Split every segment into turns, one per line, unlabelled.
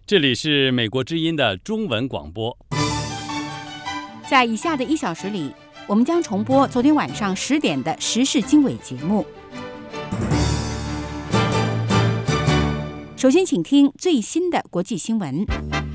这里是美国之音的中文广播。
在以下的1小时里，我们将重播昨天晚上10点的时事经纬节目。首先，请听最新的国际新闻。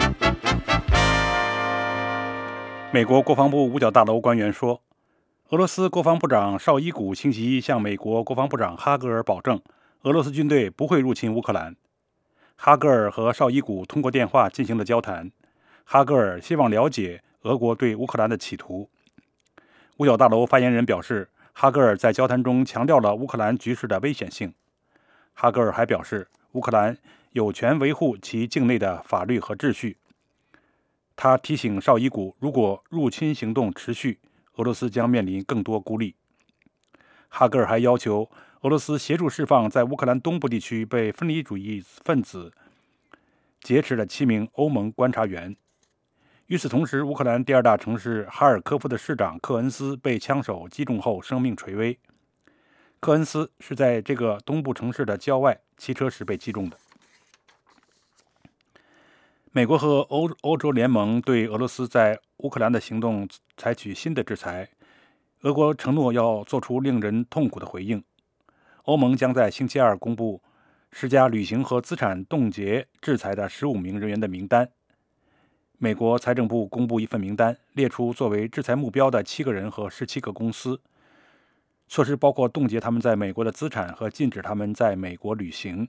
美国国防部五角大楼官员说，俄罗斯国防部长绍伊古星期一向美国国防部长哈格尔保证，俄罗斯军队不会入侵乌克兰。哈格尔和绍伊古通过电话进行了交谈，哈格尔希望了解俄国对乌克兰的企图。五角大楼发言人表示，哈格尔在交谈中强调了乌克兰局势的危险性。哈格尔还表示，乌克兰有权维护其境内的法律和秩序。他提醒绍伊古，如果入侵行动持续，俄罗斯将面临更多孤立。哈格尔还要求俄罗斯协助释放在乌克兰东部地区被分离主义分子劫持的7名欧盟观察员。与此同时，乌克兰第2大城市哈尔科夫的市长克恩斯被枪手击中后生命垂危。克恩斯是在这个东部城市的郊外骑车时被击中的。美国和欧洲联盟对俄罗斯在乌克兰的行动采取新的制裁，俄国承诺要做出令人痛苦的回应。欧盟将在星期二公布施加旅行和资产冻结制裁的15名人员的名单。美国财政部公布一份名单，列出作为制裁目标的7个人和17个公司。措施包括冻结他们在美国的资产和禁止他们在美国旅行。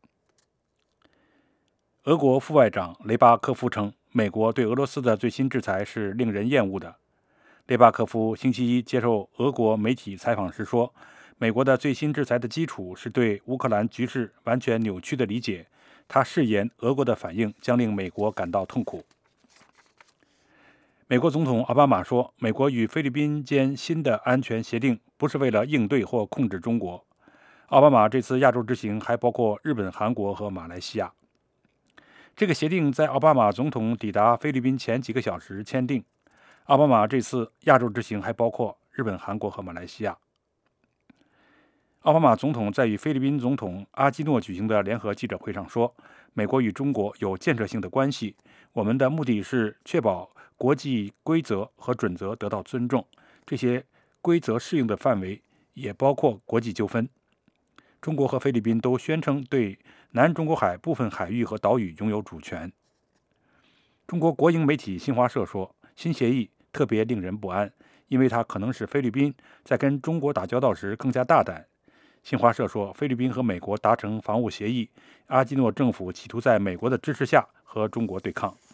俄国副外长雷巴科夫称，美国对俄罗斯的最新制裁是令人厌恶的。雷巴科夫星期一接受俄国媒体采访时说，美国的最新制裁的基础是对乌克兰局势完全扭曲的理解。他誓言，俄国的反应将令美国感到痛苦。美国总统奥巴马说，美国与菲律宾间新的安全协定不是为了应对或控制中国。奥巴马这次亚洲之行还包括日本、韩国和马来西亚。这个协定在奥巴马总统抵达菲律宾前几个小时签订。奥巴马这次亚洲之行还包括日本、韩国和马来西亚。奥巴马总统在与菲律宾总统阿基诺举行的联合记者会上说，美国与中国有建设性的关系，我们的目的是确保国际规则和准则得到尊重，这些规则适用的范围也包括国际纠纷。中国和菲律宾都宣称对南中国海部分海域和岛屿拥有主权。中国国营媒体新华社说，新协议特别令人不安，因为它可能使菲律宾在跟中国打交道时更加大胆。新华社说，菲律宾和美国达成防务协议，阿基诺政府企图在美国的支持下和中国对抗。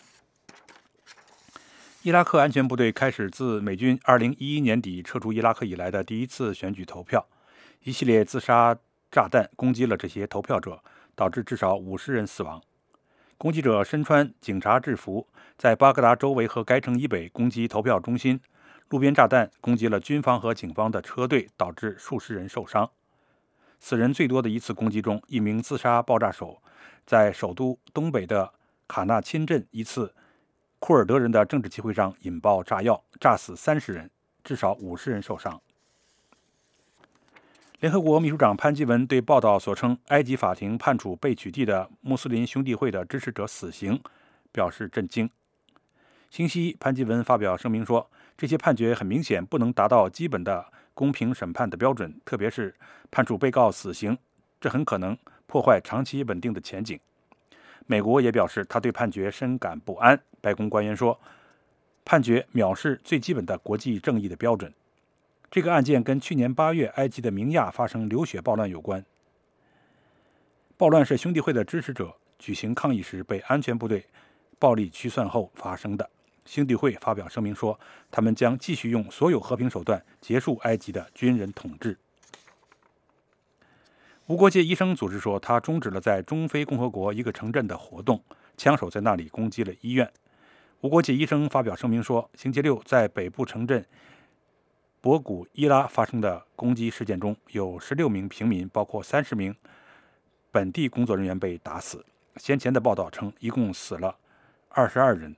伊拉克安全部队开始自美军2011年底撤出伊拉克以来的第一次选举投票，一系列自杀炸弹攻击了这些投票者，导致至少50人死亡。攻击者身穿警察制服，在巴格达周围和该城以北攻击投票中心，路边炸弹攻击了军方和警方的车队，导致数十人受伤。死人最多的一次攻击中，一名自杀爆炸手在首都东北的卡纳钦镇一次库尔德人的政治集会上引爆炸药，炸死30人，至少50人受伤。联合国秘书长潘基文对报道所称埃及法庭判处被取缔的穆斯林兄弟会的支持者死刑表示震惊。星期一，潘基文发表声明说，这些判决很明显不能达到基本的公平审判的标准，特别是判处被告死刑，这很可能破坏长期稳定的前景。美国也表示他对判决深感不安。白宫官员说，判决藐视最基本的国际正义的标准。这个案件跟去年8月埃及的明亚发生流血暴乱有关。暴乱是兄弟会的支持者举行抗议时被安全部队暴力驱散后发生的。兄弟会发表声明说，他们将继续用所有和平手段结束埃及的军人统治。无国界医生组织说，他终止了在中非共和国一个城镇的活动，枪手在那里攻击了医院。无国界医生发表声明说，星期六在北部城镇博古伊拉发生的攻击事件中，有16名平民，包括30名本地工作人员被打死。先前的报道称，一共死了22人。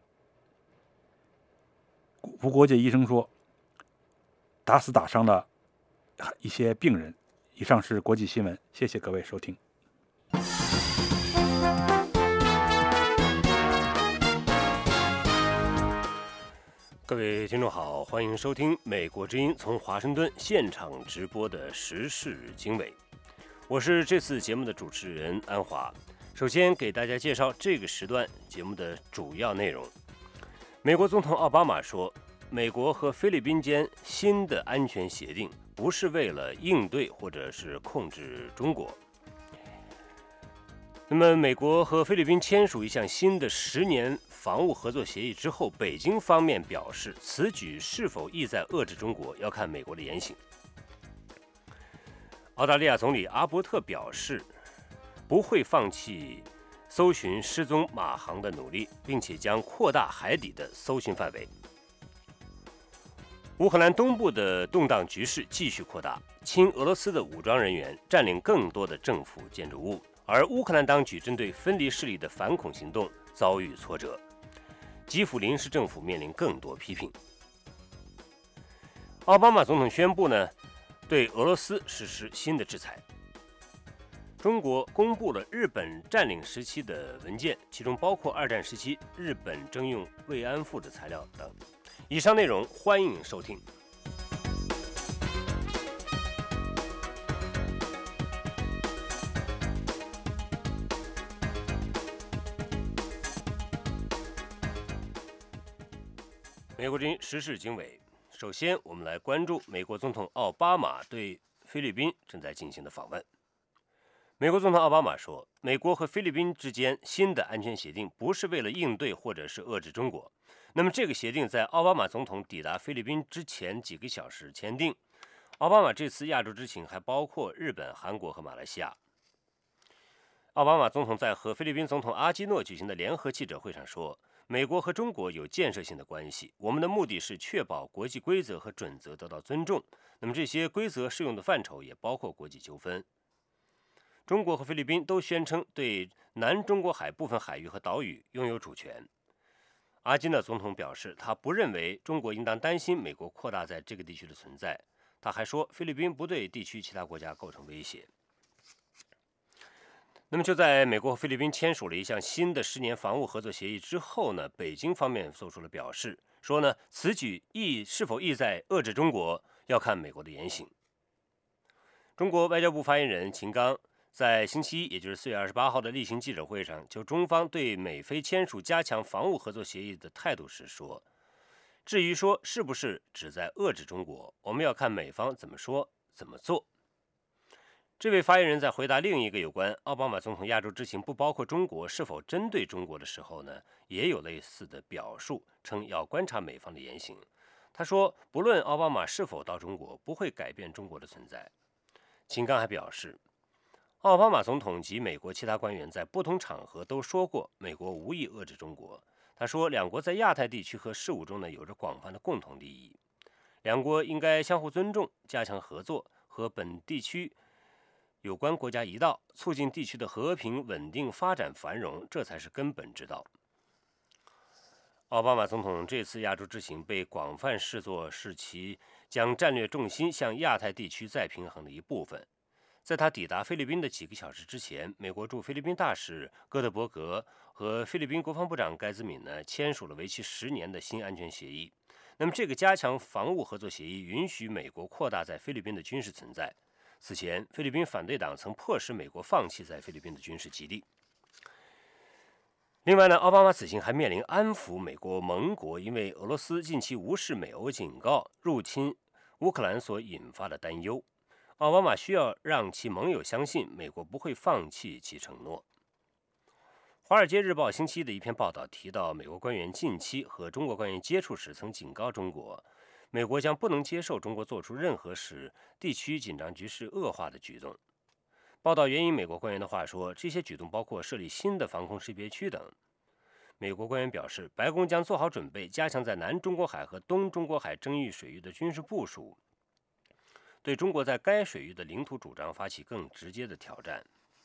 无国界医生说，打死打伤了一些病人。以上是国际新闻，谢谢各位收听。
各位听众好，欢迎收听美国之音从华盛顿现场直播的时事经纬，我是这次节目的主持人安华。首先给大家介绍这个时段节目的主要内容。美国总统奥巴马说，美国和菲律宾间新的安全协定不是为了应对或者是控制中国。那么，美国和菲律宾签署一项新的10年防务合作协议之后，北京方面表示，此举是否意在遏制中国，要看美国的言行。澳大利亚总理阿伯特表示，不会放弃搜寻失踪马航的努力，并且将扩大海底的搜寻范围。乌克兰东部的动荡局势继续扩大，亲俄罗斯的武装人员占领更多的政府建筑物。而乌克兰当局针对分离势力的反恐行动遭遇挫折，基辅临时政府面临更多批评。奥巴马总统宣布对俄罗斯实施新的制裁。中国公布了日本占领时期的文件，其中包括2战时期日本征用慰安妇的材料等。以上内容欢迎收听。美国之音时事经纬，首先我们来关注美国总统奥巴马对菲律宾正在进行的访问。美国总统奥巴马说，美国和菲律宾之间新的安全协定不是为了应对或者是遏制中国。那么这个协定在奥巴马总统抵达菲律宾之前几个小时签订。奥巴马这次亚洲之行还包括日本、韩国和马来西亚。奥巴马总统在和菲律宾总统阿基诺举行的联合记者会上说，美国和中国有建设性的关系，我们的目的是确保国际规则和准则得到尊重。那么这些规则适用的范畴也包括国际纠纷。中国和菲律宾都宣称对南中国海部分海域和岛屿拥有主权。阿基诺总统表示，他不认为中国应当担心美国扩大在这个地区的存在。他还说，菲律宾不对地区其他国家构成威胁。那么就在美国和菲律宾签署了一项新的10年防务合作协议之后呢，北京方面做出了表示，说呢，此举是否意在遏制中国，要看美国的言行。中国外交部发言人秦刚在星期一，也就是4月28号的例行记者会上，就中方对美菲签署加强防务合作协议的态度时说，至于说是不是旨在遏制中国，我们要看美方怎么说怎么做。这位发言人在回答另一个有关奥巴马总统亚洲之行不包括中国是否针对中国的时候呢，也有类似的表述，称要观察美方的言行。他说，不论奥巴马是否到中国，不会改变中国的存在。秦刚还表示，奥巴马总统及美国其他官员在不同场合都说过，美国无意遏制中国。他说，两国在亚太地区和事务中呢，有着广泛的共同利益，两国应该相互尊重，加强合作，和本地区有关国家一道，促进地区的和平、稳定、发展、繁荣，这才是根本之道。奥巴马总统这次亚洲之行被广泛视作是其将战略重心向亚太地区再平衡的一部分。在他抵达菲律宾的几个小时之前，美国驻菲律宾大使戈德伯格和菲律宾国防部长盖兹敏呢签署了为期10年的新安全协议。那么这个加强防务合作协议允许美国扩大在菲律宾的军事存在。此前，菲律宾反对党曾迫使美国放弃在菲律宾的军事基地。另外呢，奥巴马此行还面临安抚美国盟国因为俄罗斯近期无视美欧警告入侵乌克兰所引发的担忧。奥巴马需要让其盟友相信美国不会放弃其承诺。《华尔街日报》星期一的一篇报道提到，美国官员近期和中国官员接触时曾警告中国，美国将不能接受中国做出任何使地区紧张局势恶化的举动。报道援引美国官员的话说，这些举动包括设立新的防空识别区等。美国官员表示，白宫将做好准备，加强在南中国海和东中国海争议水域的军事部署，对中国在该水域的领土主张发起更直接的挑战。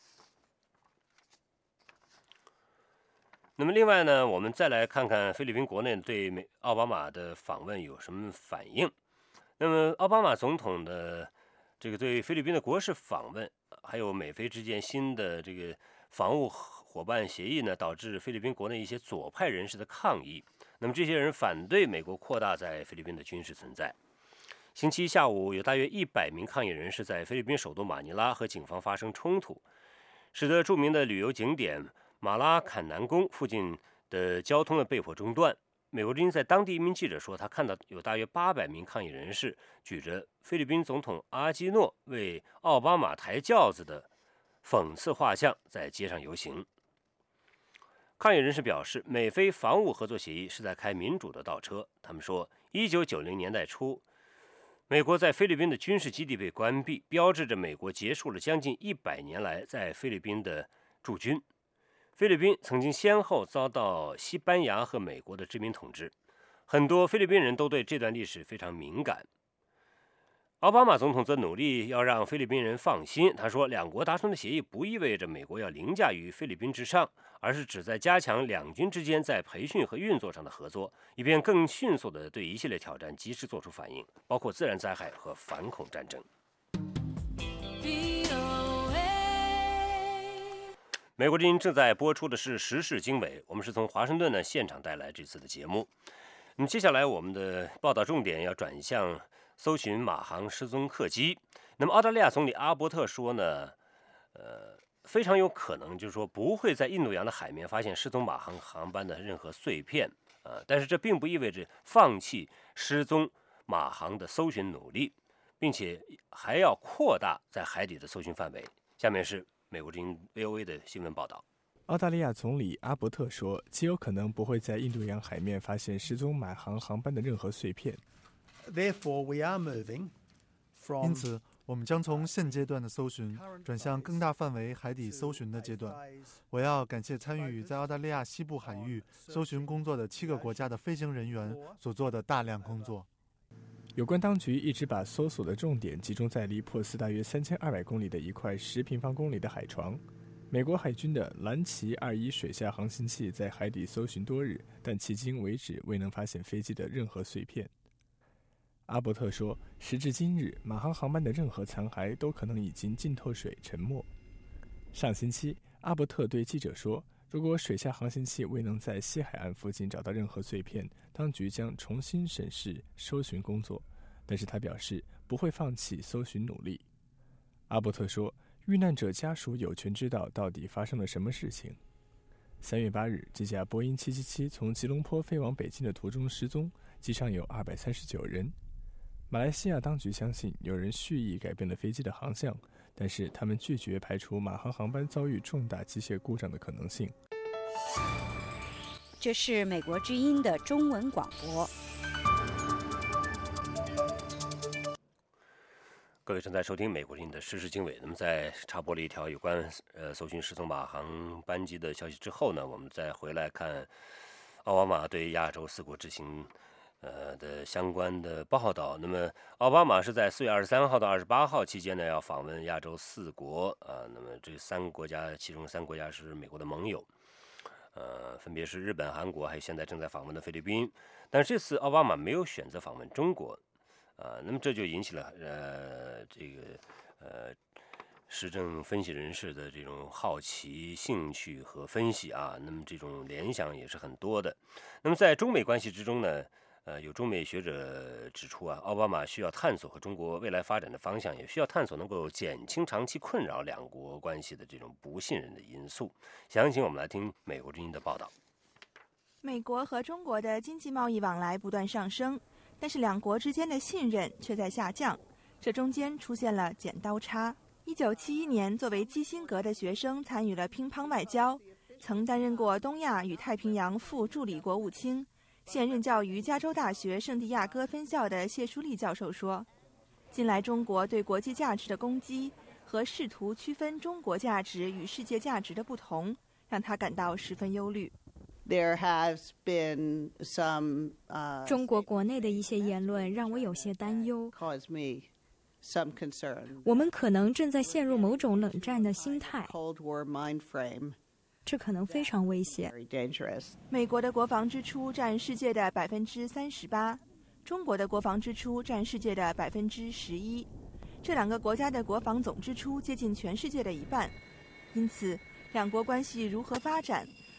那么另外呢，我们再来看看菲律宾国内对奥巴马的访问有什么反应。那么奥巴马总统的这个对菲律宾的国事访问，还有美菲之间新的这个防务伙伴协议呢，导致菲律宾国内一些左派人士的抗议。 那么这些人反对美国扩大在菲律宾的军事存在。星期一下午，有大约100名抗议人士在菲律宾首都马尼拉和警方发生冲突，使得著名的旅游景点马拉坎南宫附近的交通被迫中断。美国之音在当地一名记者说，他看到有大约800名抗议人士举着菲律宾总统阿基诺为奥巴马抬轿子的讽刺画像在街上游行。抗议人士表示，美菲防务合作协议是在开民主的倒车。他们说，1990年代初，美国在菲律宾的军事基地被关闭，标志着美国结束了将近100年来在菲律宾的驻军。菲律宾曾经先后遭到西班牙和美国的殖民统治，很多菲律宾人都对这段历史非常敏感。奥巴马总统则努力要让菲律宾人放心，他说，两国达成的协议不意味着美国要凌驾于菲律宾之上，而是旨在加强两军之间在培训和运作上的合作，以便更迅速地对一系列挑战及时做出反应，包括自然灾害和反恐战争。美国之音正在播出的是时事经纬，我们是从华盛顿现场带来这次的节目。那么接下来我们的报道重点要转向搜寻马航失踪客机。那么澳大利亚总理阿伯特说呢，非常有可能就是说不会在印度洋的海面发现失踪马航航班的任何碎片，但是这并不意味着放弃失踪马航的搜寻努力，并且还要扩大在海底的搜寻范围。下面是美国之音 VOA 的新闻报道。
澳大利亚总理阿伯特说，极有可能不会在印度洋海面发现失踪马航航班的任何碎片。
因此，我们将从现阶段的搜寻转向更大范围海底搜寻的阶段。我要感谢参与在澳大利亚西部海域搜寻工作的7个国家的飞行人员所做的大量工作。
有关当局一直把搜索的重点集中在离珀斯大约3200公里的一块10平方公里的海床。美国海军的蓝旗21水下航行器在海底搜寻多日，但迄今为止未能发现飞机的任何碎片。阿伯特说，时至今日，马航航班的任何残骸都可能已经浸透水沉没。上星期，阿伯特对记者说，如果水下航行器未能在西海岸附近找到任何碎片，当局将重新审视搜寻工作，但是他表示不会放弃搜寻努力。阿伯特说，遇难者家属有权知道到底发生了什么事情。3月8日，这架波音777从吉隆坡飞往北京的途中失踪，机上有239人。马来西亚当局相信有人蓄意改变了飞机的航向，但是他们拒绝排除马航航班遭遇重大机械故障的可能性。
这是美国之音的中文广播。
各位正在收听美国之音的时事经纬。那么在插播了一条有关搜寻失踪马航班机的消息之后呢，我们再回来看奥巴马对亚洲4国之行的相关的报道。那么奥巴马是在4月23号到28号期间呢，要访问亚洲4国那么这3个国家，其中3个国家是美国的盟友，分别是日本、韩国，还有现在正在访问的菲律宾。但是这次奥巴马没有选择访问中国，那么这就引起了时政分析人士的这种好奇、兴趣和分析啊。那么这种联想也是很多的。那么在中美关系之中呢，有中美学者指出奥巴马需要探索和中国未来发展的方向，也需要探索能够减轻长期困扰两国关系的这种不信任的因素。详情我们来听美国之音的报道。
美国和中国的经济贸易往来不断上升，但是两国之间的信任却在下降，这中间出现了剪刀差。1971年，作为基辛格的学生参与了乒乓外交，曾担任过东亚与太平洋副助理国务卿。现任教于加州大学圣地亚哥分校的谢淑丽教授说，近来中国对国际价值的攻击和试图区分中国价值与世界价值的不同，让他感到十分忧虑。
中国国内的一些言论让我有些担忧，我们可能正在陷入某种冷战的心态，这可能非常危险。
美国的国防支出占世界的38%，中国的国防支出占世界的11%，这两个国家的国防总支出接近全世界的一半。因此，两国关系如何发展，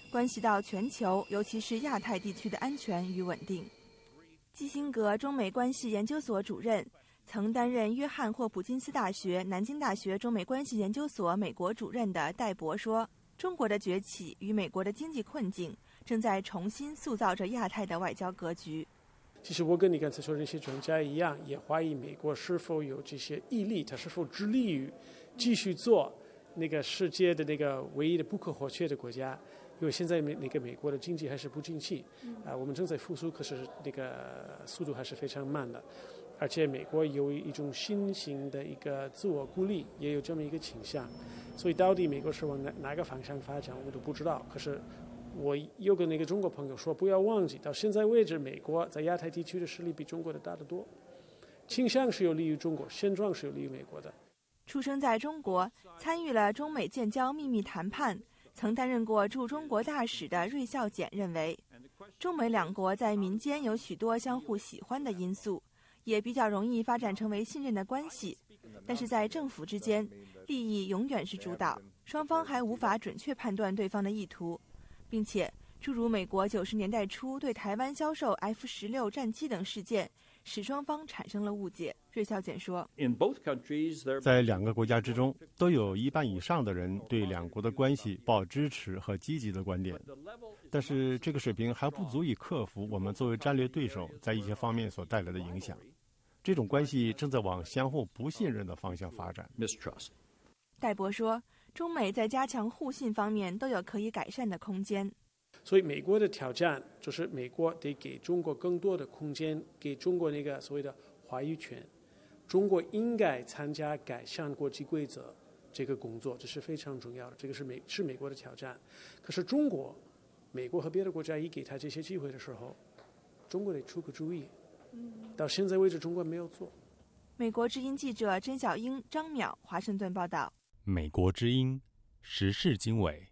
关系到全球，尤其是亚太地区的安全与稳定。基辛格中美关系研究所主任，曾担任约翰霍普金斯大学、南京大学中美关系研究所美国主任的戴博说，中国的崛起与美国的经济困境正在重新塑造着亚太的外交格局。
其实我跟你刚才说的那些专家一样，也怀疑美国是否有这些毅力，它是否致力于继续做那个世界的那个唯一的不可或缺的国家。因为现在那个美国的经济还是不景气，我们正在复苏，可是那个速度还是非常慢的。而且美国有一种新型的一个自我孤立，也有这么一个倾向。所以到底美国是往哪个方向发展，我们都不知道。可是我又跟那个中国朋友说，不要忘记，到现在为止，美国在亚太地区的实力比中国的大得多，倾向是有利于中国，现状是有利于美国的。
出生在中国，参与了中美建交秘密谈判，曾担任过驻中国大使的芮孝俭认为，中美两国在民间有许多相互喜欢的因素，也比较容易发展成为信任的关系。但是在政府之间，利益永远是主导，双方还无法准确判断对方的意图。并且，诸如美国90年代初对台湾销售 F-16战机等事件，使双方产生了误解。芮孝俭说，
在两个国家之中，都有一半以上的人对两国的关系抱支持和积极的观点，但是这个水平还不足以克服我们作为战略对手在一些方面所带来的影响。这种关系正在往相互不信任的方向发展。
戴博说，中美在加强互信方面都有可以改善的空间。
所以美国的挑战就是美国得给中国更多的空间，给中国那个所谓的话语权。中国应该参加改善国际规则这个工作，这是非常重要的，这个是美国的挑战。可是美国和别的国家一给他这些机会的时候，中国得出个主意。到现在为止，中国没有做。
美国之音记者甄小英、张淼，华盛顿报道。
美国之音时事经纬。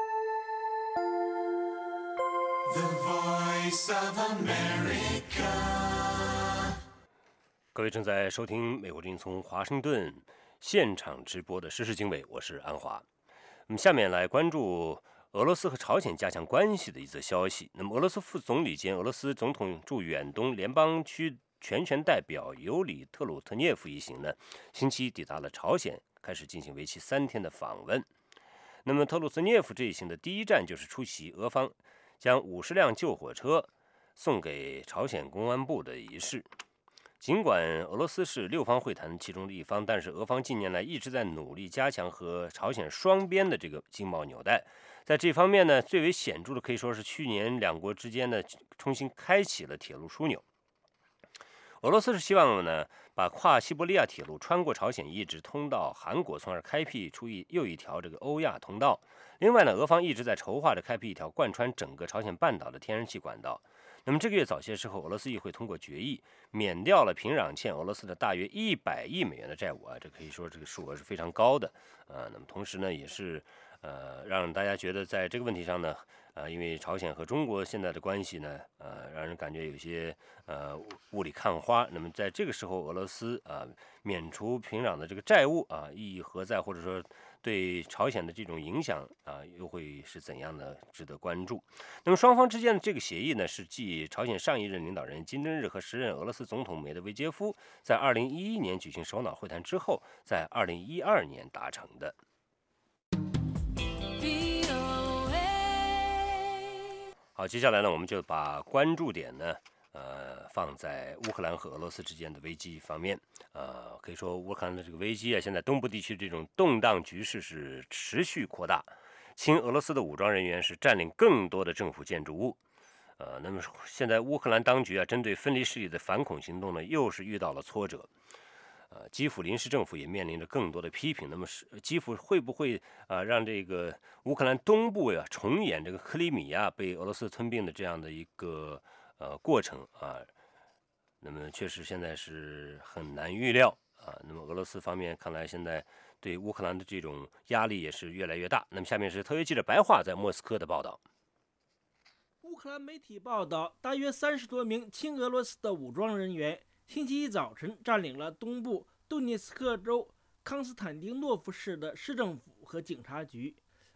各位正在收听美国之音从华盛顿现场直播的时事经纬，我是安华。那么下面来关注俄罗斯和朝鲜加强关系的一则消息。那么俄罗斯副总理兼俄罗斯总统驻远东联邦区全权代表尤里特鲁特涅夫一行呢，星期一抵达了朝鲜，开始进行为期3天的访问。那么特鲁特涅夫这一行的第一站就是出席俄方将50辆救火车送给朝鲜公安部的仪式。尽管俄罗斯是6方会谈其中的一方，但是俄方近年来一直在努力加强和朝鲜双边的这个经贸纽带。在这方面呢，最为显著的可以说是去年两国之间呢重新开启了铁路枢纽。俄罗斯是希望呢把跨西伯利亚铁路穿过朝鲜一直通到韩国，从而开辟出又一条这个欧亚通道。另外呢，俄方一直在筹划着开辟一条贯穿整个朝鲜半岛的天然气管道。那么这个月早些时候，俄罗斯议会通过决议，免掉了平壤欠俄罗斯的大约100亿美元的债务啊，这可以说这个数额是非常高的那么同时呢，也是让大家觉得在这个问题上呢，因为朝鲜和中国现在的关系呢，让人感觉有些雾里看花。那么在这个时候，俄罗斯免除平壤的这个债务意义何在，或者说对朝鲜的这种影响又会是怎样的，值得关注。那么双方之间的这个协议呢，是继朝鲜上一任领导人金正日和时任俄罗斯总统梅德韦杰夫在2011年举行首脑会谈之后，在2012年达成的。好，接下来呢，我们就把关注点呢，放在乌克兰和俄罗斯之间的危机方面。可以说乌克兰的这个危机现在东部地区这种动荡局势是持续扩大，亲俄罗斯的武装人员是占领更多的政府建筑物。那么现在乌克兰当局针对分离势力的反恐行动呢，又是遇到了挫折。基辅临时政府也面临着更多的批评。那么基辅会不会让这个乌克兰东部重演这个克里米亚被俄罗斯吞并的这样的一个过程那么确实现在是很难预料那么俄罗斯方面看来现在对乌克兰的这种压力也是越来越大。那么下面是特约记者白桦在莫斯科的报道。
乌克兰媒体报道，大约30多名亲俄罗斯的武装人员星期一早晨占领了东部顿涅茨克州康斯坦丁诺夫市的市政府和警察局。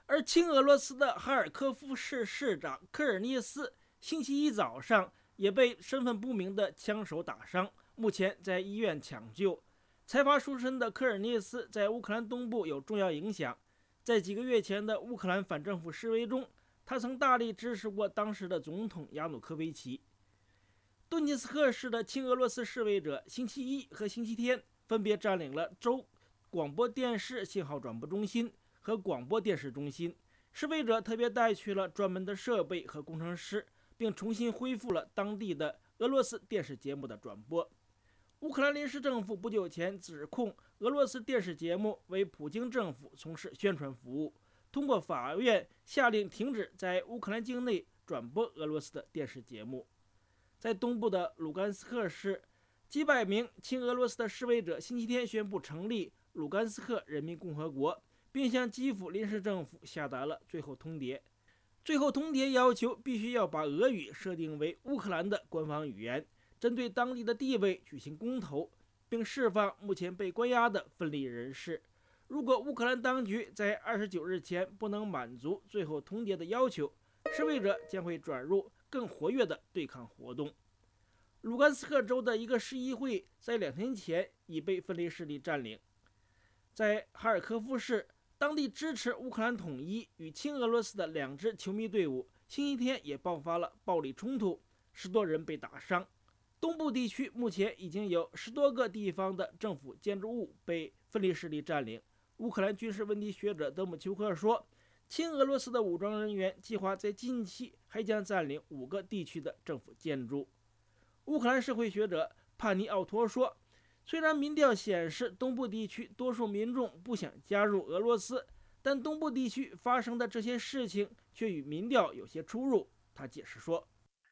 而亲俄罗斯的哈尔科夫市市长科尔涅斯星期一早上也被身份不明的枪手打伤，目前在医院抢救。财阀出身的科尔涅斯在乌克兰东部有重要影响，在几个月前的乌克兰反政府示威中，他曾大力支持过当时的总统亚努科维奇。顿涅茨克市的亲俄罗斯示威者星期一和星期天分别占领了州广播电视信号转播中心和广播电视中心。示威者特别带去了专门的设备和工程师，并重新恢复了当地的俄罗斯电视节目的转播。乌克兰临时政府不久前指控俄罗斯电视节目为普京政府从事宣传服务，通过法院下令停止在乌克兰境内转播俄罗斯的电视节目。在东部的卢甘斯克市，几百名亲俄罗斯的示威者星期天宣布成立卢甘斯克人民共和国，并向基辅临时政府下达了最后通牒。最后通牒要求必须要把俄语设定为乌克兰的官方语言，针对当地的地位举行公投，并释放目前被关押的分离人士。如果乌克兰当局在29日前不能满足最后通牒的要求，示威者将会转入更活跃的对抗活动。卢甘斯克州的一个市议会在2天前已被分离势力占领。在哈尔科夫市，当地支持乌克兰统一与亲俄罗斯的2支球迷队伍星期天也爆发了暴力冲突，10多人被打伤。东部地区目前已经有10多个地方的政府建筑物被分离势力占领。乌克兰军事问题学者德姆丘克说，亲俄罗斯的武装人员计划在近期还将占领5个地区的政府建筑。乌克兰社会学者帕尼奥托说，虽然民调显示东部地区多数民众不想加入俄罗斯，但东部地区发生的这些事情却与民调有些出入。他解释说，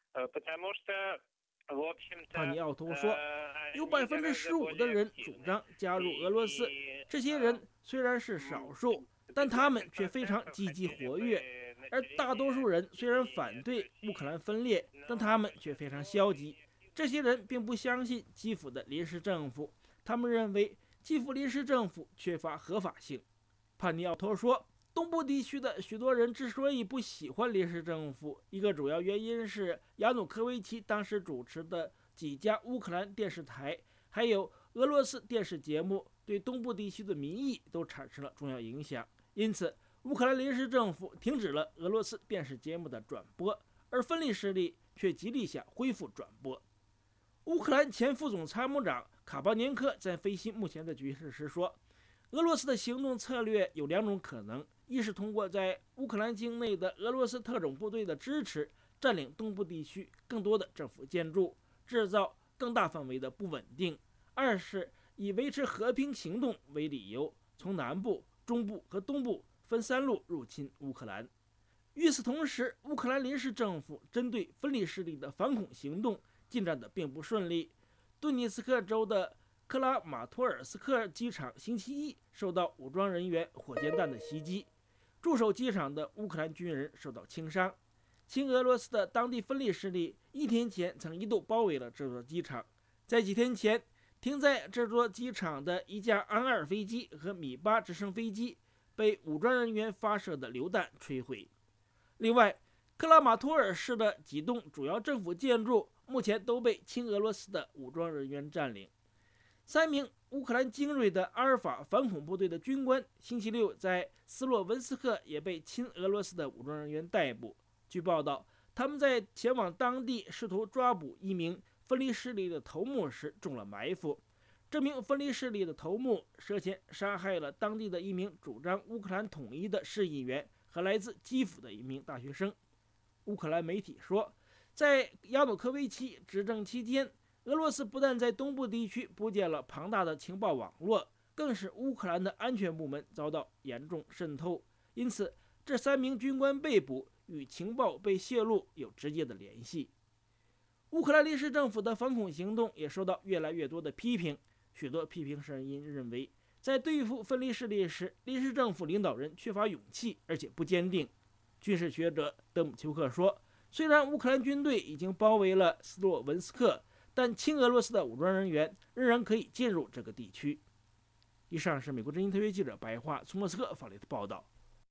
帕尼奥托说，有15%的人主张加入俄罗斯，这些人虽然是少数，但他们却非常积极活跃；而大多数人虽然反对乌克兰分裂，但他们却非常消极。这些人并不相信基辅的临时政府，他们认为基辅临时政府缺乏合法性。帕尼奥托说，东部地区的许多人之所以不喜欢临时政府，一个主要原因是亚努科维奇当时主持的几家乌克兰电视台，还有俄罗斯电视节目对东部地区的民意都产生了重要影响。因此，乌克兰临时政府停止了俄罗斯电视节目的转播，而分离势力却极力想恢复转播。乌克兰前副总参谋长卡巴年科在分析目前的局势时说，俄罗斯的行动策略有2种可能，一是通过在乌克兰境内的俄罗斯特种部队的支持，占领东部地区更多的政府建筑，制造更大范围的不稳定；二是以维持和平行动为理由，从南部、中部和东部分3路入侵乌克兰。与此同时，乌克兰临时政府针对分离势力的反恐行动进展得并不顺利。顿涅茨克州的克拉马托尔斯克机场星期一受到武装人员火箭弹的袭击，驻守机场的乌克兰军人受到轻伤。亲俄罗斯的当地分离势力1天前曾一度包围了这座机场。在几天前，停在这座机场的一架安2飞机和米8直升飞机被武装人员发射的榴弹摧毁。另外，克拉马托尔市的几栋主要政府建筑目前都被亲俄罗斯的武装人员占领。3名乌克兰精锐的阿尔法反恐部队的军官星期六在斯洛文斯克也被亲俄罗斯的武装人员逮捕。据报道，他们在前往当地试图抓捕一名分离势力的头目时中了埋伏。这名分离势力的头目涉嫌杀害了当地的一名主张乌克兰统一的市议员和来自基辅的一名大学生。乌克兰媒体说，在亚努科维奇执政期间，俄罗斯不但在东部地区布建了庞大的情报网络，更使乌克兰的安全部门遭到严重渗透。因此，这3名军官被捕与情报被泄露有直接的联系。乌克兰临时政府的反恐行动也受到越来越多的批评。许多批评声音认为，在对付分离势力时，临时政府领导人缺乏勇气，而且不坚定。军事学者德姆丘克说，虽然乌克兰军队已经包围了斯洛文斯克，但亲俄罗斯的武装人员仍然可以进入这个地区。以上是美国之音特约记者白桦从莫斯科发来的报道。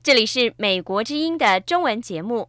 这里是美国之音的中文节目。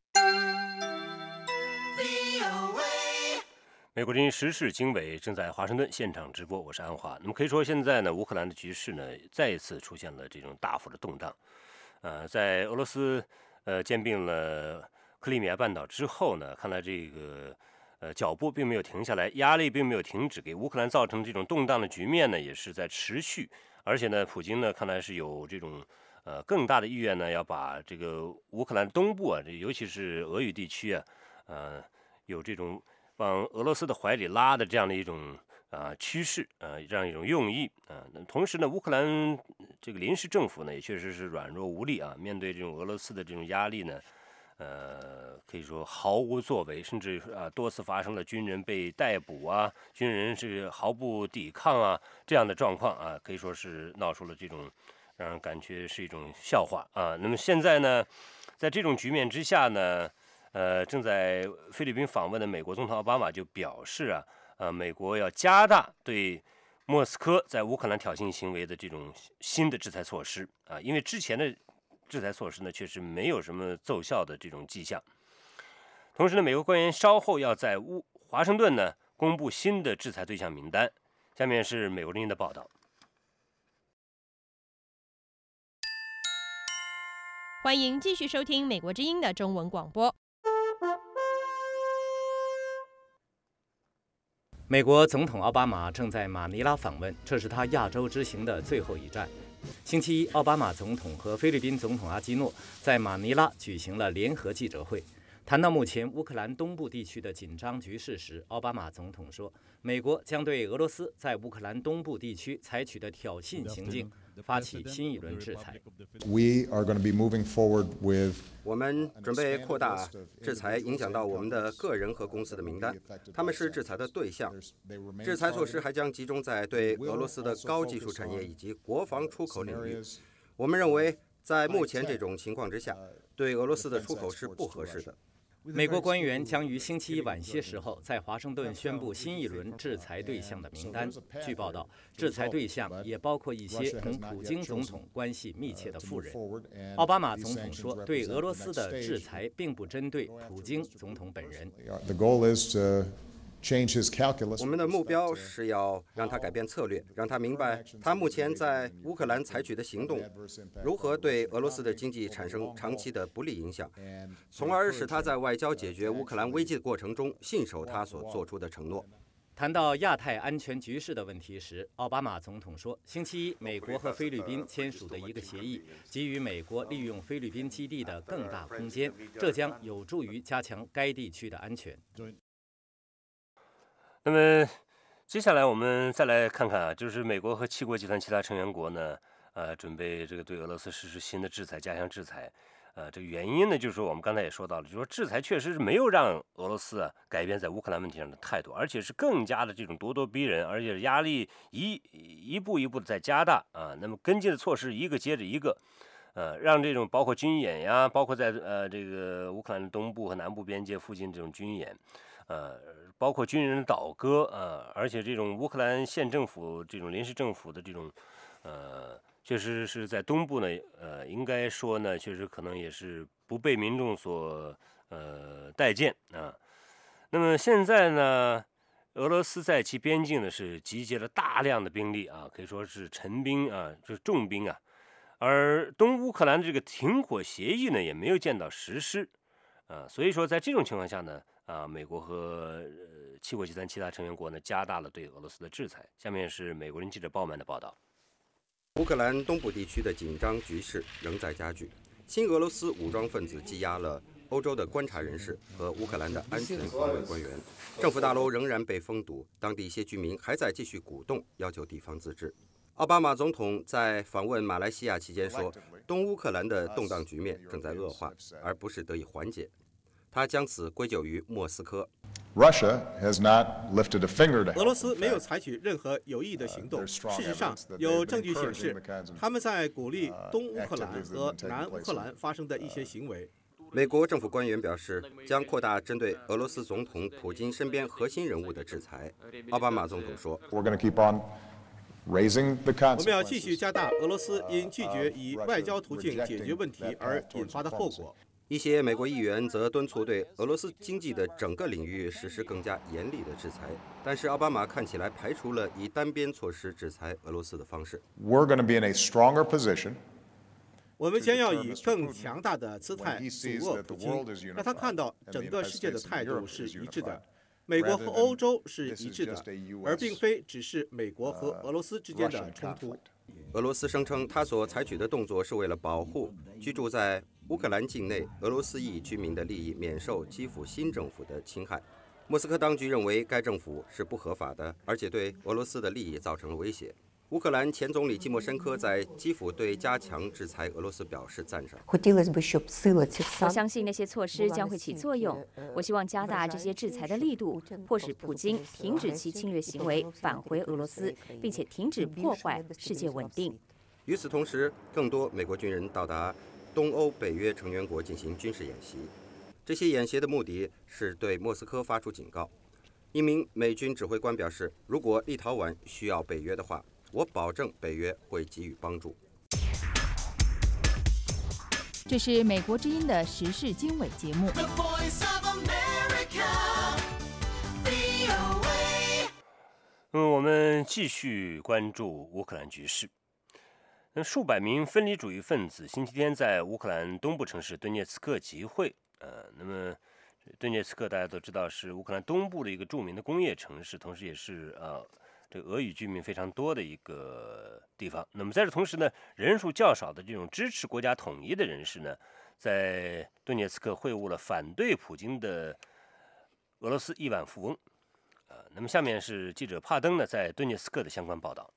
美国之音时事经纬正在华盛顿现场直播，我是安华。那么可以说，现在呢，乌克兰的局势呢，再一次出现了这种大幅的动荡。在俄罗斯兼并了克里米亚半岛之后呢，看来这个脚步并没有停下来，压力并没有停止，给乌克兰造成这种动荡的局面呢，也是在持续。而且呢，普京呢，看来是有这种更大的意愿呢，要把这个乌克兰东部啊，尤其是俄语地区啊，有这种往俄罗斯的怀里拉的这样的一种趋势这样一种用意同时呢，乌克兰这个临时政府呢，也确实是软弱无力啊，面对这种俄罗斯的这种压力呢，可以说毫无作为，甚至多次发生了军人被逮捕啊，军人是毫不抵抗啊这样的状况啊，可以说是闹出了这种让人感觉是一种笑话啊。那么现在呢，在这种局面之下呢，正在菲律宾访问的美国总统奥巴马就表示美国要加大对莫斯科在乌克兰挑衅行为的这种新的制裁措施因为之前的制裁措施呢，确实没有什么奏效的这种迹象。同时呢，美国官员稍后要在华盛顿呢公布新的制裁对象名单。下面是美国之音的报道。
欢迎继续收听美国之音的中文广播。
美国总统奥巴马正在马尼拉访问，这是他亚洲之行的最后一站。星期一，奥巴马总统和菲律宾总统阿基诺在马尼拉举行了联合记者会。谈到目前乌克兰东部地区的紧张局势时，奥巴马总统说，美国将对俄罗斯在乌克兰东部地区采取的挑衅行径发起新一轮制裁。
我们准备扩大制裁影响到我们的个人和公司的名单，他们是制裁的对象。制裁措施还将集中在对俄罗斯的高技术产业以及国防出口领域。我们认为，在目前这种情况之下，对俄罗斯的出口是不合适的。
美国官员将于星期一晚些时候在华盛顿宣布新一轮制裁对象的名单。据报道，制裁对象也包括一些同普京总统关系密切的富人。奥巴马总统说，对俄罗斯的制裁并不针对普京总统本人。
我们的目标是要让他改变策略，让他明白他目前在乌克兰采取的行动如何对俄罗斯的经济产生长期的不利影响，从而使他在外交解决乌克兰危机的过程中信守他所做出的承诺。
谈到亚太安全局势的问题时，奥巴马总统说，星期一美国和菲律宾签署的一个协议给予美国利用菲律宾基地的更大空间，这将有助于加强该地区的安全。
那么接下来我们再来看看就是美国和七国集团其他成员国呢，准备这个对俄罗斯实施新的制裁，加强制裁。这个原因呢，就是说我们刚才也说到了，就是说制裁确实是没有让俄罗斯改变在乌克兰问题上的态度，而且是更加的这种咄咄逼人，而且压力一步一步的在加大那么跟进的措施一个接着一个。让这种包括军演呀，包括在这个乌克兰的东部和南部边界附近这种军演，包括军人的倒戈而且这种乌克兰县政府这种临时政府的这种确实是在东部呢，应该说呢，确实可能也是不被民众所待见那么现在呢，俄罗斯在其边境呢是集结了大量的兵力可以说是陈兵就是重兵而东乌克兰的这个停火协议呢也没有见到实施所以说在这种情况下呢美国和七国集团其他成员国呢加大了对俄罗斯的制裁。下面是美国人记者鲍曼的报道。
乌克兰东部地区的紧张局势仍在加剧，亲俄罗斯武装分子羁押了欧洲的观察人士和乌克兰的安全防卫官员，政府大楼仍然被封堵，当地一些居民还在继续鼓动要求地方自治。奥巴马总统在访问马来西亚期间说，东乌克兰的动荡局面正在恶化，而不是得以缓解。他将此归咎于莫斯科。
俄罗斯没有采取任何有益的行动。事实上，有证据显示，他们在鼓励东乌克兰和南乌克兰发生的一些行为。
美国政府官员表示，将扩大针对俄罗斯总统普京身边核心人物的制裁。奥巴马总统说
我们要继续加大俄罗斯因拒绝以外交途径解决问题而引发的后果。
一些美国议员则敦促对俄罗斯经济的整个领域实施更加严厉的制裁，但是奥巴马看起来排除了以单边措施制裁俄罗斯的方式。
我们将要以更强大的姿态阻遏普京，让他看到整个世界的态度是一致的，美国和欧洲是一致的，而并非只是美国和俄罗斯之间的冲突。
俄罗斯声称，他所采取的动作是为了保护居住在乌克兰境内俄罗斯裔居民的利益免受基辅新政府的侵害。莫斯科当局认为该政府是不合法的，而且对俄罗斯的利益造成了威胁。乌克兰前总理季莫申科在基辅对加强制裁俄罗斯表示赞赏。
我相信那些措施将会起作用。我希望加大这些制裁的力度，迫使普京停止其侵略行为，返回俄罗斯，并且停止破坏世界稳定。
与此同时，更多美国军人到达东欧北约成员国进行军事演习。这些演习的目的是对莫斯科发出警告。一名美军指挥官表示，如果立陶宛需要北约的话，我保证北约会给予帮助。
这是美国之音的时事经纬节目。
我们继续关注乌克兰局势。数百名分离主义分子星期天在乌克兰东部城市顿涅茨克集会。那么顿涅茨克大家都知道是乌克兰东部的一个著名的工业城市，同时也是这俄语居民非常多的一个地方。那么在这同时呢，人数较少的这种支持国家统一的人士呢，在顿涅茨克会晤了反对普京的俄罗斯亿万富翁。那么下面是记者帕登呢在顿涅茨克的相关报道。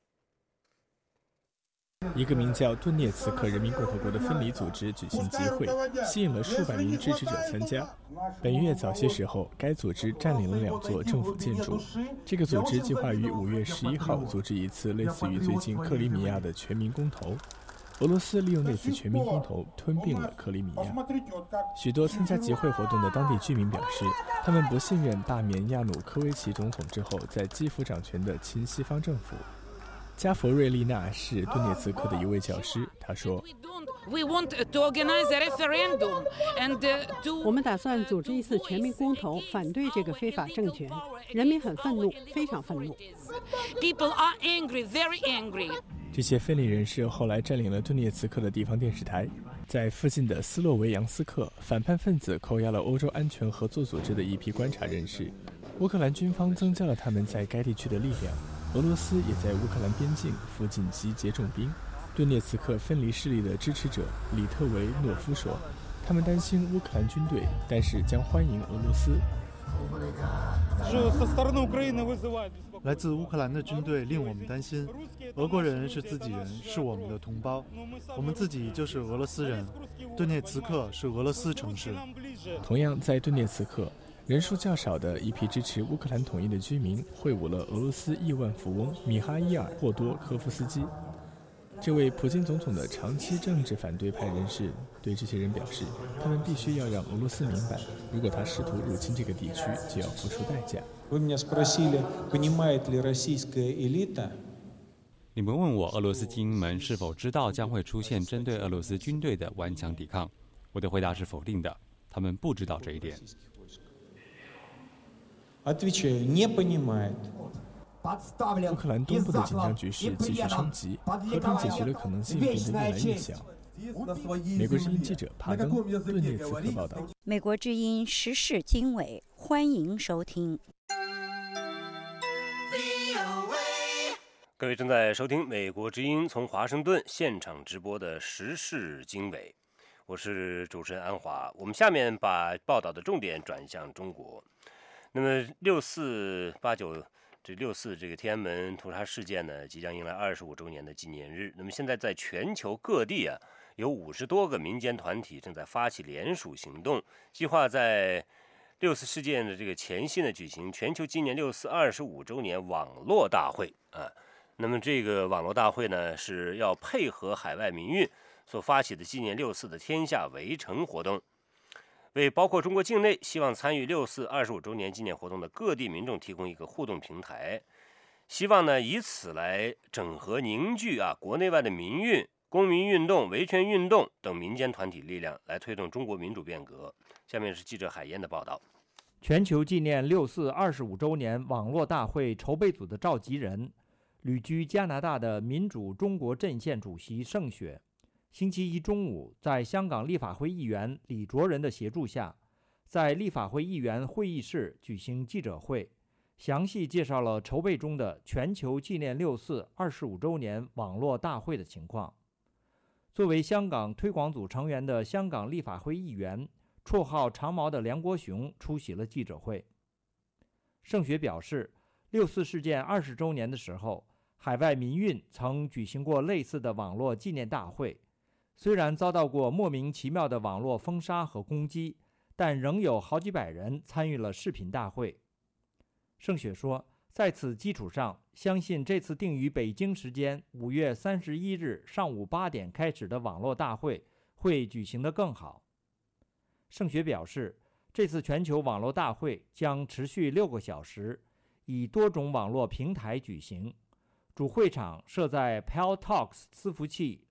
一个名叫顿涅茨克人民共和国的分离组织举行集会，吸引了数百名支持者参加。本月早些时候，该组织占领了2座政府建筑。这个组织计划于5月11号组织一次类似于最近克里米亚的全民公投。俄罗斯利用那次全民公投吞并了克里米亚。许多参加集会活动的当地居民表示，他们不信任罢免亚努科维奇总统之后在基辅掌权的亲西方政府。加弗瑞丽娜是顿涅茨克的一位教师，她说：“
我们打算组织一次全民公投，反对这个非法政权。人民很愤怒，非常愤怒。”
People are angry, very angry.
这些分离人士后来占领了顿涅茨克的地方电视台。在附近的斯洛维扬斯克，反叛分子扣押了欧洲安全合作组织的一批观察人士。乌克兰军方增加了他们在该地区的力量。俄罗斯也在乌克兰边境附近集结重兵。顿涅茨克分离势力的支持者里特维诺夫说，他们担心乌克兰军队，但是将欢迎俄罗斯。
来自乌克兰的军队令我们担心，俄国人是自己人，是我们的同胞，我们自己就是俄罗斯人。顿涅茨克是俄罗斯城市。
同样在顿涅茨克，人数较少的一批支持乌克兰统一的居民会晤了俄罗斯亿万富翁米哈伊尔·霍多科夫斯基。这位普京总统的长期政治反对派人士对这些人表示，他们必须要让俄罗斯明白，如果他试图入侵这个地区，就要付出代价。
你们问我俄罗斯精英们是否知道将会出现针对俄罗斯军队的顽强抵抗？我的回答是否定的，他们不知道这一点。
乌克兰东部的紧张局势继续升级，和平解决的可能性变得越来越小。美国之音记者帕登，顿涅茨克报道。
美国之音时事经纬，欢迎收听。
各位正在收听美国之音从华盛顿现场直播的时事经纬，我是主持人安华。我们下面把报道的重点转向中国。那么6489这6·4这个天安门屠杀事件呢，即将迎来25周年的纪念日。那么现在在全球各地有50多个民间团体正在发起联署行动，计划在6·4事件的这个前夕呢，举行全球纪念6·4 25周年网络大会啊。那么这个网络大会呢，是要配合海外民运所发起的纪念6·4的天下围城活动，为包括中国境内希望参与6·4 25周年纪念活动的各地民众提供一个互动平台。 希望呢以此来整合凝聚国内外的民运、公民运动、维权运动等民间团体力量，来推动中国民主变革。下面是记者海燕的报道。
全球纪念6·4 25周年网络大会筹备组的召集人、旅居加拿大的民主中国阵线主席盛雪，星期一中午在香港立法会议员李卓人的协助下，在立法会议员会议室举行记者会，详细介绍了筹备中的全球纪念6·4 25周年网络大会的情况。作为香港推广组成员的香港立法会议员，绰号长毛的梁国雄出席了记者会。盛雪表示，6·4事件20周年的时候，海外民运曾举行过类似的网络纪念大会，虽然遭到过莫名其妙的网络封杀和攻击，但仍有好几百人参与了视频大会。盛雪说，在此基础上，相信这次定于北京时间5月31日上午8点开始的网络大会会举行得更好。盛雪表示，这次全球网络大会将持续6个小时，以多种网络平台举行。主会场设在 Paltalks 伺服器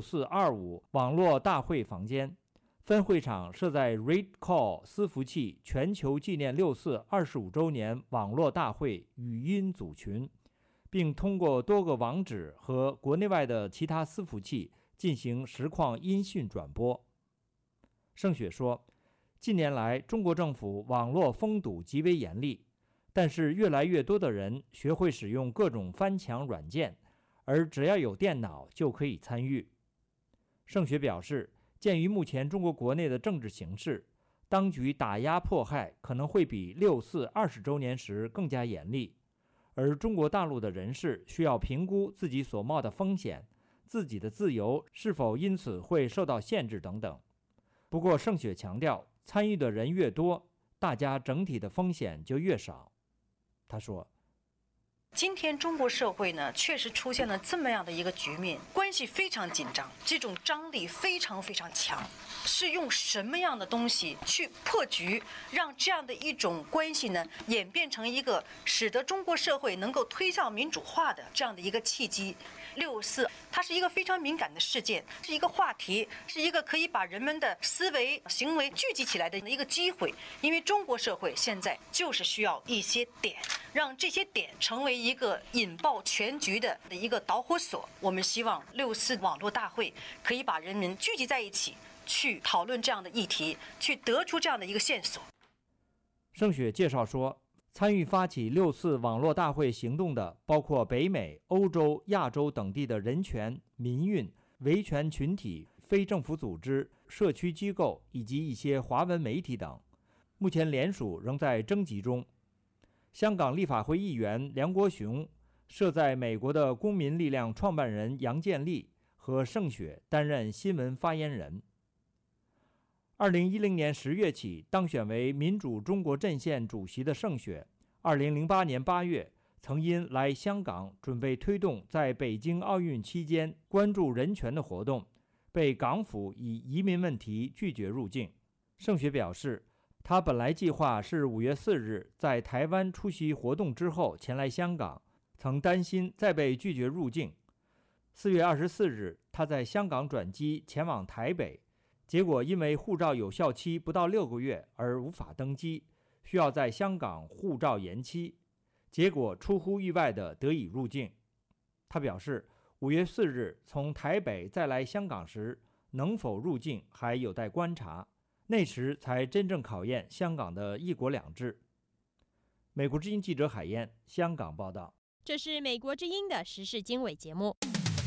6425网络大会房间，分会场设在 ReadCall 伺服器全球纪念6·4 25周年网络大会语音组群，并通过多个网址和国内外的其他伺服器进行实况音讯转播。盛雪说，近年来中国政府网络封堵极为严厉，但是越来越多的人学会使用各种翻墙软件，而只要有电脑就可以参与。盛雪表示，鉴于目前中国国内的政治形势，当局打压迫害可能会比6·4 20周年时更加严厉，而中国大陆的人士需要评估自己所冒的风险，自己的自由是否因此会受到限制等等。不过盛雪强调，参与的人越多，大家整体的风险就越少。他说，
今天中国社会呢，确实出现了这么样的一个局面，关系非常紧张，这种张力非常非常强。是用什么样的东西去破局，让这样的一种关系呢，演变成一个使得中国社会能够推向民主化的这样的一个契机。6·4，它是一个非常敏感的事件，是一个话题，是一个可以把人们的思维、行为聚集起来的一个机会。因为中国社会现在就是需要一些点，让这些点成为一个引爆全局的一个导火索。我们希望6·4网络大会可以把人民聚集在一起，去讨论这样的议题，去得出这样的一个线索。
盛雪介绍说，参与发起6·4网络大会行动的包括北美、欧洲、亚洲等地的人权、民运、维权群体、非政府组织、社区机构以及一些华文媒体等。目前联署仍在征集中。香港立法会议员梁国雄、设在美国的公民力量创办人杨建立和盛雪担任新闻发言人。2010年10月起当选为民主中国阵线主席的盛雪，2008年8月曾因来香港准备推动在北京奥运期间关注人权的活动，被港府以移民问题拒绝入境。盛雪表示，他本来计划是5月4日在台湾出席活动之后前来香港，曾担心再被拒绝入境。4月24日，他在香港转机前往台北，结果因为护照有效期不到6个月而无法登机，需要在香港护照延期，结果出乎意外地得以入境。他表示，5月4日从台北再来香港时能否入境还有待观察，那时才真正考验香港的一国两制。美国之音记者海燕，香港报道。
这是美国之音的时事经纬节目。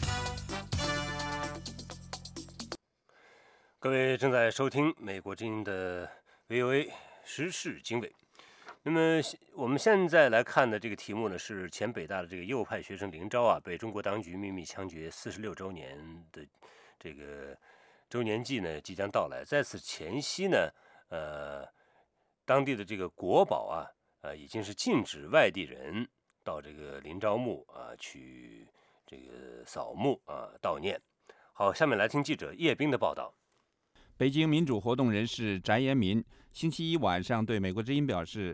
各位正在收听美国之音的 VOA 时事经纬。那么我们现在来看的这个题目呢，是前北大的这个右派学生林昭被中国当局秘密枪决46周年的这个周年祭呢即将到来。在此前夕呢，当地的这个国保已经是禁止外地人到这个林昭墓去这个扫墓悼念。好，下面来听记者叶斌的报道。
北京民主活动人士翟延民星期一晚上对美国之音表示，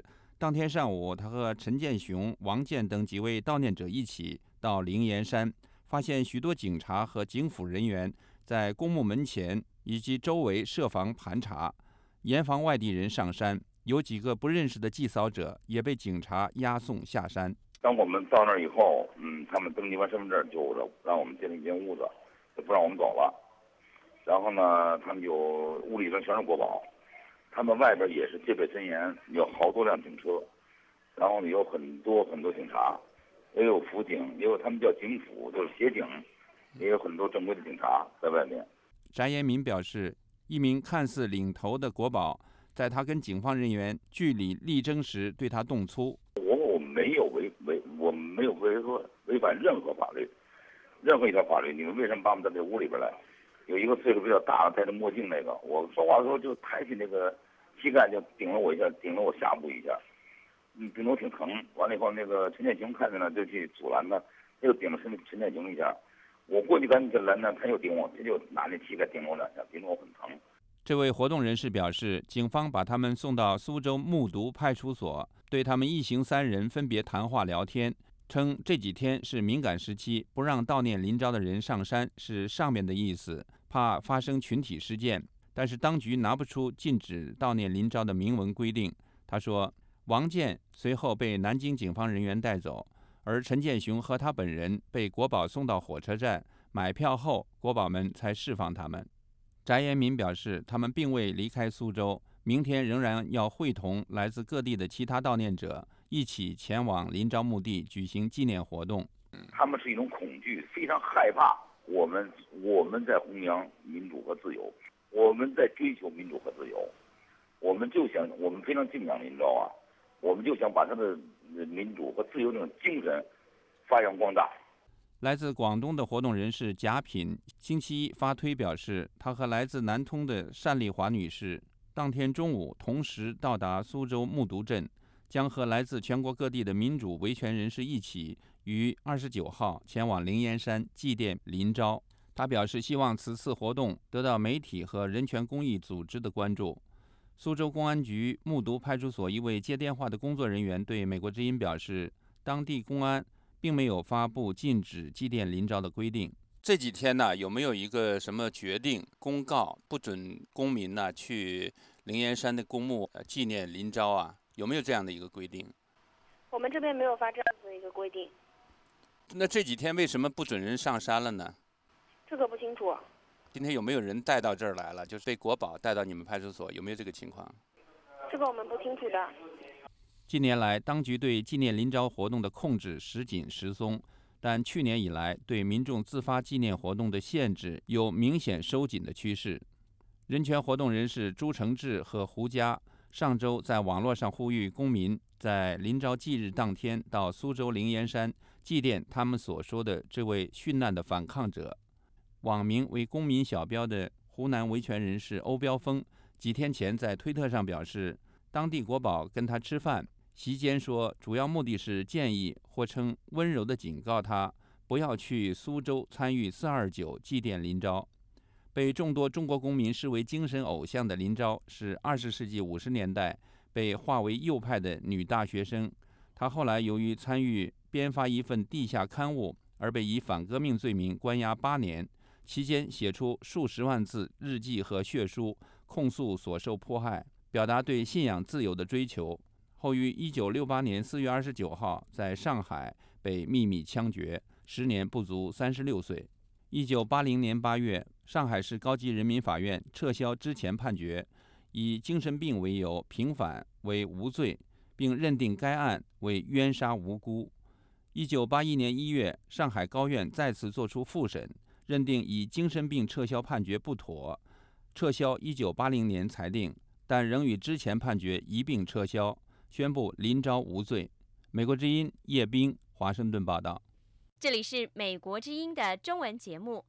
当天上午，他和陈建雄、王建等几位悼念者一起到灵岩山，发现许多警察和警府人员在公墓门前以及周围设防盘查，严防外地人上山。有几个不认识的祭扫者也被警察押送下山。
当我们到那儿以后，他们登记完身份证就让我们进了一间屋子，就不让我们走了。然后呢，他们就屋里头全是国宝，他们外边也是戒备森严，有好多辆警车，然后有很多警察，也有辅警，也有他们叫警辅，就是协警，也有很多正规的警察在外面。
翟延民表示，一名看似领头的国宝，在他跟警方人员据理力争时，对他动粗。
我没有违反任何法律，任何一条法律。你们为什么把我们到这屋里边来？有一个岁数比较大的戴着墨镜那个，我说话的时候就抬起那个膝盖就顶了我一下，顶了我下部一下，顶得我挺疼。完了以后，那个陈建雄看见了就去阻拦他，他又顶了陈建雄一下。我过去赶紧去拦他，他又顶我，他就拿那膝盖顶我2下，顶得我很疼。
这位活动人士表示，警方把他们送到苏州木渎派出所，对他们一行3人分别谈话聊天，称这几天是敏感时期，不让悼念林昭的人上山是上面的意思，怕发生群体事件。但是当局拿不出禁止悼念林昭的明文规定。他说，王建随后被南京警方人员带走，而陈建雄和他本人被国宝送到火车站买票后，国宝们才释放他们。翟延民表示，他们并未离开苏州，明天仍然要会同来自各地的其他悼念者一起前往林昭墓地举行纪念活动。
他们是一种恐惧，非常害怕我们在弘扬民主和自由，我们在追求民主和自由，我们非常敬仰林昭啊，我们就想把他的民主和自由这种精神发扬光大。
来自广东的活动人士贾品星期一发推表示，他和来自南通的单丽华女士当天中午同时到达苏州木渎镇，将和来自全国各地的民主维权人士一起于29号前往灵岩山祭奠林昭。他表示，希望此次活动得到媒体和人权公益组织的关注。苏州公安局木渎派出所一位接电话的工作人员对美国之音表示，当地公安并没有发布禁止祭奠林昭的规定。这几天呢，有没有一个什么决定公告，不准公民呢去灵岩山的公墓纪念林昭啊？有没有这样的一个规定？
我们这边没有发这样子的一个规定。
那这几天为什么不准人上山了呢？
这个不清楚。
今天有没有人带到这儿来了？就是被国宝带到你们派出所，有没有这个情况？
这个我们不清楚的。
近年来，当局对纪念林昭活动的控制时紧时松，但去年以来对民众自发纪念活动的限制有明显收紧的趋势。人权活动人士朱承志和胡佳上周在网络上呼吁公民在林昭忌日当天到苏州灵岩山祭奠他们所说的这位殉难的反抗者。网名为公民小标的湖南维权人士欧标峰几天前在推特上表示，当地国宝跟他吃饭，席间说主要目的是建议或称温柔地警告他不要去苏州参与429祭奠林昭。被众多中国公民视为精神偶像的林昭是20世纪50年代被划为右派的女大学生，她后来由于参与编发一份地下刊物而被以反革命罪名关押8年，期间写出数十万字日记和血书，控诉所受迫害，表达对信仰自由的追求。后于1968年4月29号在上海被秘密枪决，时年不足36岁。1980年8月，上海市高级人民法院撤销之前判决，以精神病为由平反为无罪，并认定该案为冤杀无辜。1981年1月，上海高院再次作出复审，认定以精神病撤销判决不妥，撤销1980年裁定，但仍与之前判决一并撤销，宣布林昭无罪。美国之音叶冰，华盛顿报道。
这里是美国之音的中文节目。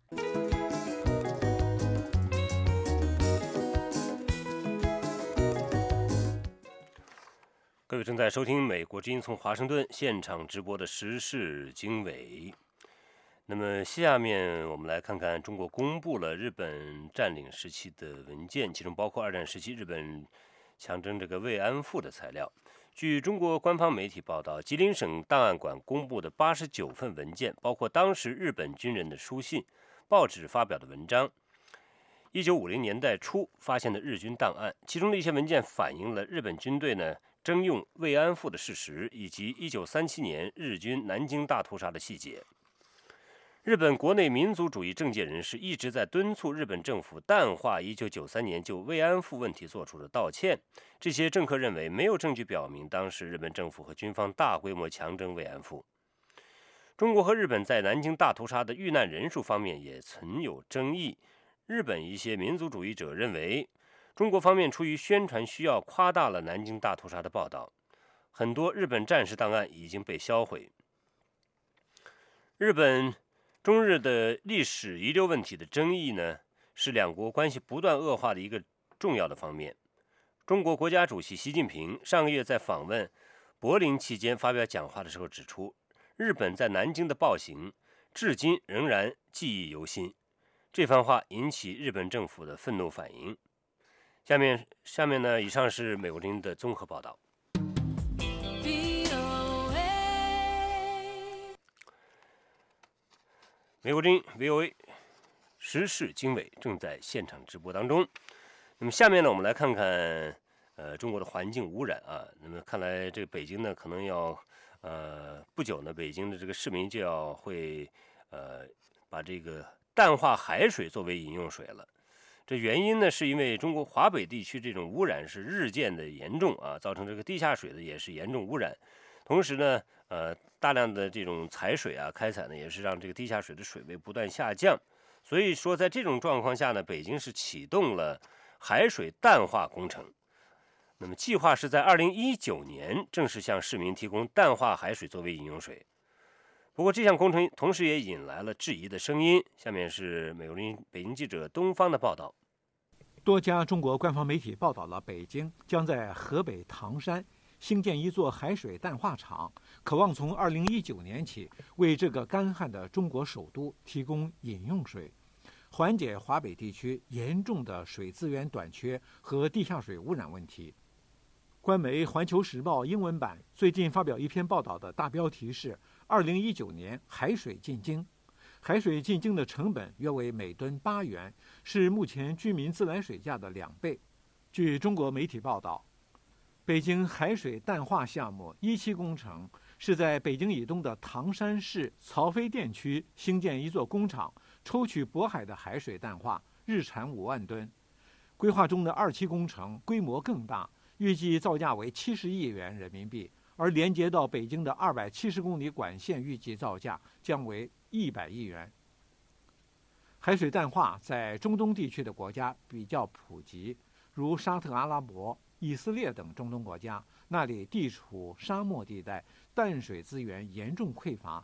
各位正在收听美国之音从华盛顿现场直播的时事经纬。那么下面我们来看看中国公布了日本占领时期的文件，其中包括2战时期日本强征这个慰安妇的材料。 据中国官方媒体报道，吉林省档案馆公布的89份文件，包括当时日本军人的书信、报纸发表的文章、1950年代初发现的日军档案，其中的一些文件反映了日本军队征用慰安妇的事实，以及1937年日军南京大屠杀的细节。日本国内民族主义政界人士一直在敦促日本政府淡化1993年就慰安妇问题做出的道歉。这些政客认为，没有证据表明当时日本政府和军方大规模强征慰安妇。中国和日本在南京大屠杀的遇难人数方面也存有争议。日本一些民族主义者认为，中国方面出于宣传需要，夸大了南京大屠杀的报道。很多日本战时档案已经被销毁。中日的历史遗留问题的争议是两国关系不断恶化的一个重要的方面。中国国家主席习近平上个月在访问柏林期间发表讲话的时候指出，日本在南京的暴行至今仍然记忆犹新。这番话引起日本政府的愤怒反应。下面以上是美国之音的综合报道。美国之音 VOA 时事经纬正在现场直播当中。那么下面我们来看看中国的环境污染啊。那么看来这个北京可能要不久北京的这个市民就要会把这个淡化海水作为饮用水了。这原因是因为中国华北地区这种污染是日渐的严重啊，造成这个地下水也是严重污染。同时大量的这种采水开采也是让这个地下水的水位不断下降。所以说在这种状况下北京是启动了海水淡化工程。那么计划是在2019年正式向市民提供淡化海水作为饮用水。不过这项工程同时也引来了质疑的声音。下面是美国之音北京记者东方的报道。
多家中国官方媒体报道了北京将在河北唐山兴建一座海水淡化厂，渴望从2019年起为这个干旱的中国首都提供饮用水，缓解华北地区严重的水资源短缺和地下水污染问题。官媒《环球时报》英文版最近发表一篇报道，的大标题是2019年海水进京。海水进京的成本约为每吨8元，是目前居民自来水价的2倍。据中国媒体报道，北京海水淡化项目1期工程是在北京以东的唐山市曹妃甸区兴建一座工厂，抽取渤海的海水淡化，日产5万吨。规划中的2期工程规模更大，预计造价为70亿元人民币，而连接到北京的270公里管线预计造价将为100亿元。海水淡化在中东地区的国家比较普及，如沙特阿拉伯、以色列等中东国家，那里地处沙漠地带，淡水资源严重匮乏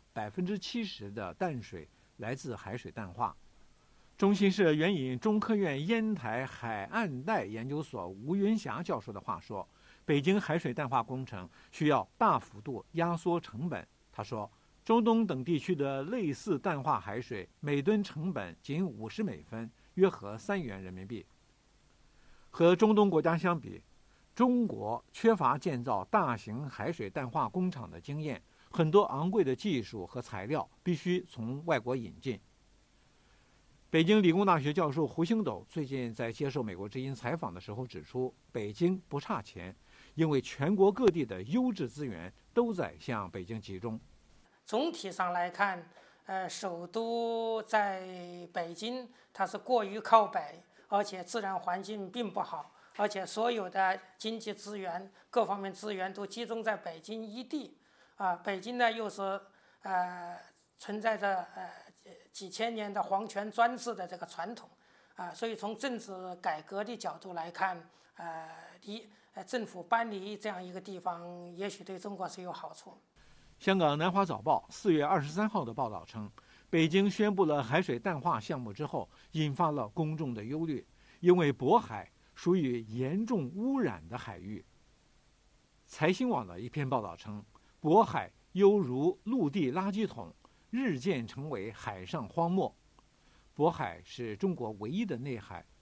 ，70%的淡水来自海水淡化。中新社援引中科院烟台海岸带研究所吴云霞教授的话说，北京海水淡化工程需要大幅度压缩成本。他说，中东等地区的类似淡化海水每吨成本仅50美分，约合3元人民币。和中东国家相比，中国缺乏建造大型海水淡化工厂的经验，很多昂贵的技术和材料必须从外国引进。北京理工大学教授胡星斗最近在接受美国之音采访的时候指出，北京不差钱，因为全国各地的优质资源都在向北京集中。
总体上来看，首都在北京它是过于靠北，而且自然环境并不好，而且所有的经济资源、各方面资源都集中在北京一地。北京呢又是存在着几千年的皇权专制的这个传统，所以从政治改革的角度来看，政府搬离这样一个地方，也许对中国是有好处。
香港南华早报4月23号的报道称，北京宣布了海水淡化项目之后，引发了公众的忧虑，因为渤海属于严重污染的海域。财新网的一篇报道称，渤海犹如陆地垃圾桶，日渐成为海上荒漠。渤海是中国唯一的内海，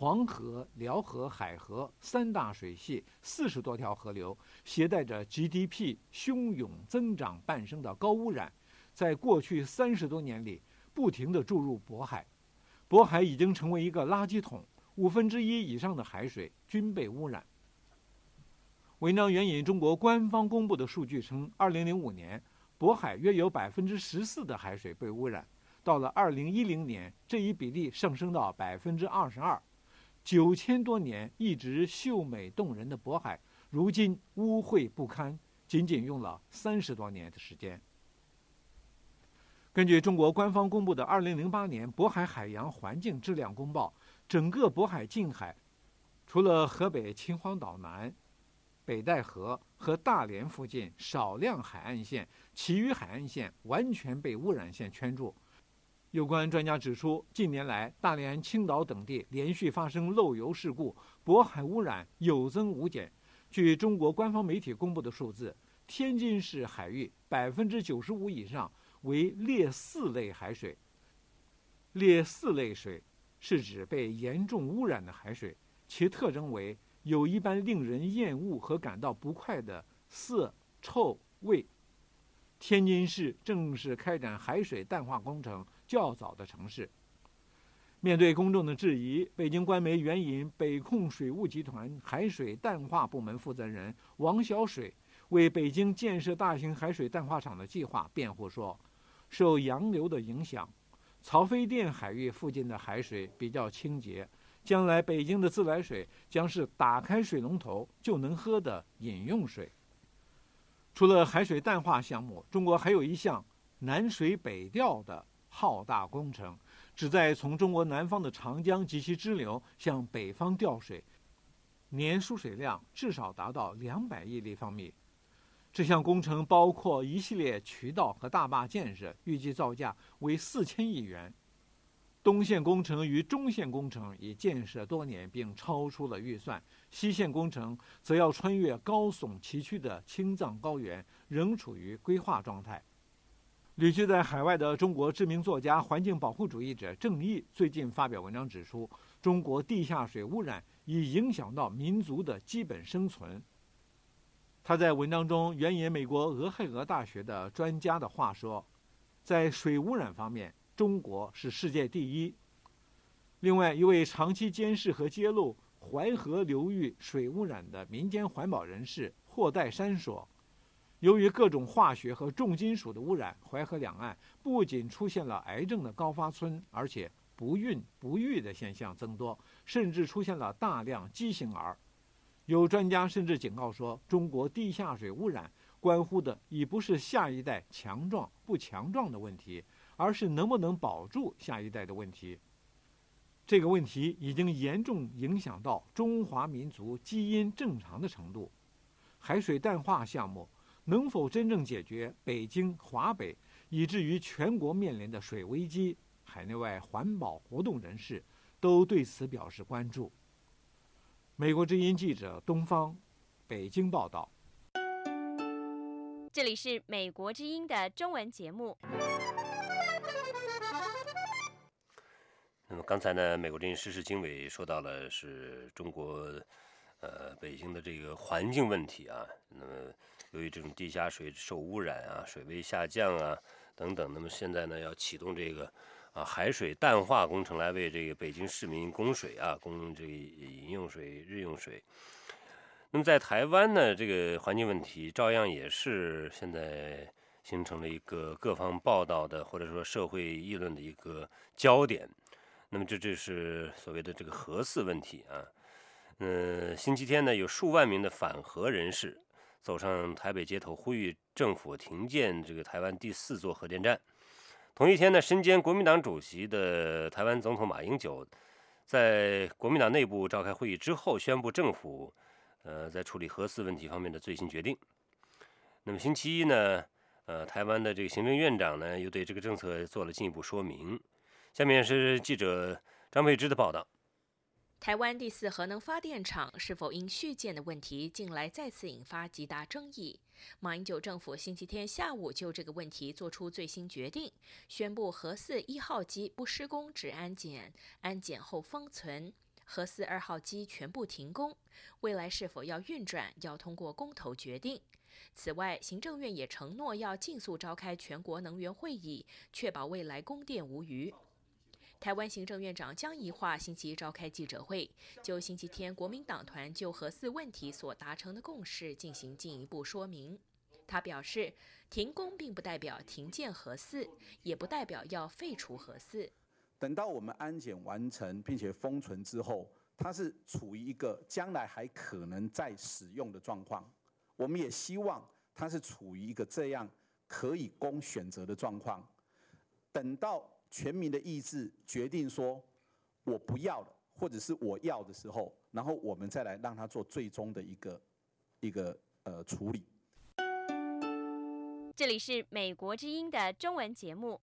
黄河、辽河、海河3大水系40多条河流，携带着 GDP 汹涌增长伴生的高污染，在过去30多年里不停地注入渤海。渤海已经成为一个垃圾桶，1/5以上的海水均被污染。文章援引中国官方公布的数据称，2005年渤海约有14%的海水被污染，到了2010年，这一比例上升到22%。9000多年一直秀美动人的渤海，如今污秽不堪，仅仅用了30多年的时间。根据中国官方公布的2008年渤海海洋环境质量公报，整个渤海近海，除了河北秦皇岛南、北戴河和大连附近少量海岸线，其余海岸线完全被污染线圈住。有关专家指出，近年来大连、青岛等地连续发生漏油事故，渤海污染有增无减。据中国官方媒体公布的数字，天津市海域95%以上为劣4类海水。劣4类水是指被严重污染的海水，其特征为有一般令人厌恶和感到不快的色、臭、味。天津市正是开展海水淡化工程较早的城市。面对公众的质疑，北京官媒援引北控水务集团海水淡化部门负责人王小水为北京建设大型海水淡化厂的计划辩护说，受洋流的影响，曹妃甸海域附近的海水比较清洁，将来北京的自来水将是打开水龙头就能喝的饮用水。除了海水淡化项目，中国还有一项南水北调的浩大工程，旨在从中国南方的长江及其支流向北方调水，年输水量至少达到200亿立方米。这项工程包括一系列渠道和大坝建设，预计造价为4000亿元。东线工程与中线工程已建设多年并超出了预算，西线工程则要穿越高耸崎岖的青藏高原，仍处于规划状态。旅居在海外的中国知名作家、环境保护主义者郑毅最近发表文章指出，中国地下水污染已影响到民族的基本生存。他在文章中援引美国俄亥俄大学的专家的话说，在水污染方面，中国是世界第一。另外，一位长期监视和揭露淮河流域水污染的民间环保人士霍代山说，由于各种化学和重金属的污染，淮河两岸不仅出现了癌症的高发村，而且不孕不育的现象增多，甚至出现了大量畸形儿。有专家甚至警告说，中国地下水污染关乎的已不是下一代强壮不强壮的问题，而是能不能保住下一代的问题。这个问题已经严重影响到中华民族基因正常的程度。海水淡化项目能否真正解决北京、华北以至于全国面临的水危机，海内外环保活动人士都对此表示关注。美国之音记者东方，北京报道。
这里是美国之音的中文节目。
那么刚才呢，美国之音时事经纬说到了是中国北京的这个环境问题啊。那么由于这种地下水受污染啊，水位下降啊等等，那么现在呢要启动这个海水淡化工程来为这个北京市民供水啊，供这个饮用水、日用水。那么在台湾呢，这个环境问题照样也是现在形成了一个各方报道的或者说社会议论的一个焦点。那么这是所谓的这个核四问题啊。星期天呢，有数万名的反核人士走上台北街头，呼吁政府停建这个台湾第4座核电站。同一天呢，身兼国民党主席的台湾总统马英九在国民党内部召开会议之后，宣布政府在处理核四问题方面的最新决定。那么星期一呢，台湾的这个行政院长呢又对这个政策做了进一步说明。下面是记者张佩芝的报道。
台湾第4核能发电厂是否应续建的问题，近来再次引发极大争议。马英九政府星期天下午就这个问题做出最新决定，宣布核4 1号机不施工只安检，安检后封存。 核四2号机全部停工，未来是否要运转，要通过公投决定。此外，行政院也承诺要尽速召开全国能源会议，确保未来供电无虞。台湾行政院长江宜樺星期一召开记者会，就星期天国民党团就核四问题所达成的共识进行进一步说明。他表示，停工并不代表停建核四，也不代表要废除核四。
等到我们安检完成并且封存之后，它是处于一个将来还可能再使用的状况。我们也希望它是处于一个这样可以供选择的状况。等到全民的意志决定说我不要了，或者是我要的时候，然后我们再来让它做最终的一个处理。
这里是美国之音的中文节目。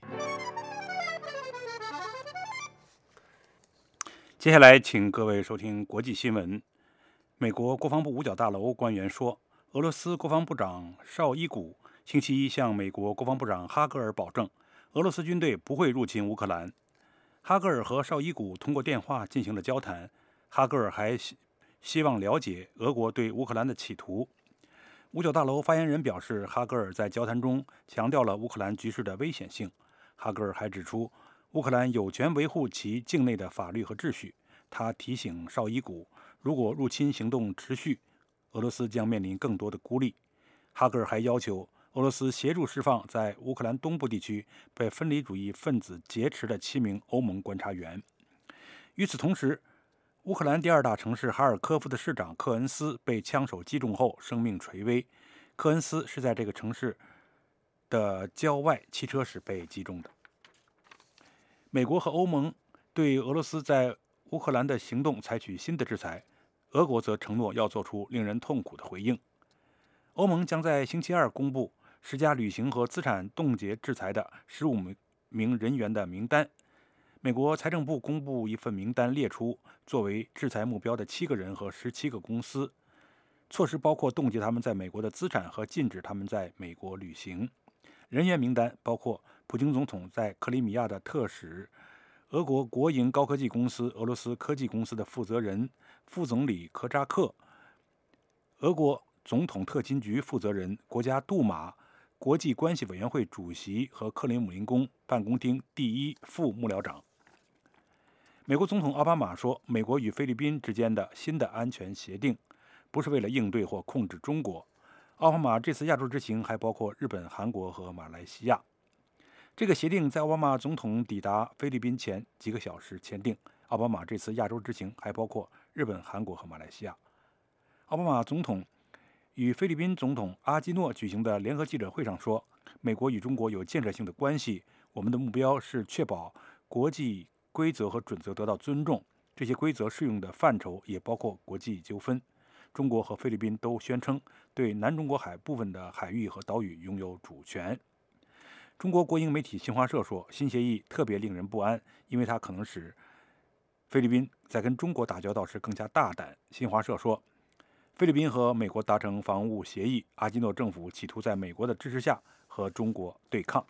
接下来，请各位收听国际新闻。美国国防部五角大楼官员说，俄罗斯国防部长绍伊古星期一向美国国防部长哈格尔保证，俄罗斯军队不会入侵乌克兰。哈格尔和绍伊古通过电话进行了交谈，哈格尔还希望了解俄国对乌克兰的企图。五角大楼发言人表示，哈格尔在交谈中强调了乌克兰局势的危险性。哈格尔还指出，乌克兰有权维护其境内的法律和秩序。他提醒绍伊古，如果入侵行动持续，俄罗斯将面临更多的孤立。哈格尔还要求俄罗斯协助释放在乌克兰东部地区被分离主义分子劫持的7名欧盟观察员。与此同时，乌克兰第2大城市哈尔科夫的市长科恩斯被枪手击中后生命垂危。科恩斯是在这个城市的郊外汽车时被击中的。美国和欧盟对俄罗斯在乌克兰的行动采取新的制裁，俄国则承诺要做出令人痛苦的回应。欧盟将在星期二公布施加旅行和资产冻结制裁的15名人员的名单。美国财政部公布一份名单，列出作为制裁目标的7个人和17个公司。措施包括冻结他们在美国的资产和禁止他们在美国旅行。人员名单包括普京总统在克里米亚的特使、俄国国营高科技公司俄罗斯科技公司的负责人、副总理科扎克、俄国总统特勤局负责人、国家杜马国际关系委员会主席和克林姆林宫办公厅第1副幕僚长。美国总统奥巴马说，美国与菲律宾之间的新的安全协定不是为了应对或控制中国。奥巴马这次亚洲之行还包括日本、韩国和马来西亚。这个协定在奥巴马总统抵达菲律宾前几个小时签订。奥巴马这次亚洲之行还包括日本、韩国和马来西亚。奥巴马总统与菲律宾总统阿基诺举行的联合记者会上说，美国与中国有建设性的关系，我们的目标是确保国际规则和准则得到尊重，这些规则适用的范畴也包括国际纠纷。中国和菲律宾都宣称对南中国海部分的海域和岛屿拥有主权。中国国营媒体新华社说，新协议特别令人不安，因为它可能使菲律宾在跟中国打交道时更加大胆。新华社说，菲律宾和美国达成防务协议，阿基诺政府企图在美国的支持下和中国对抗。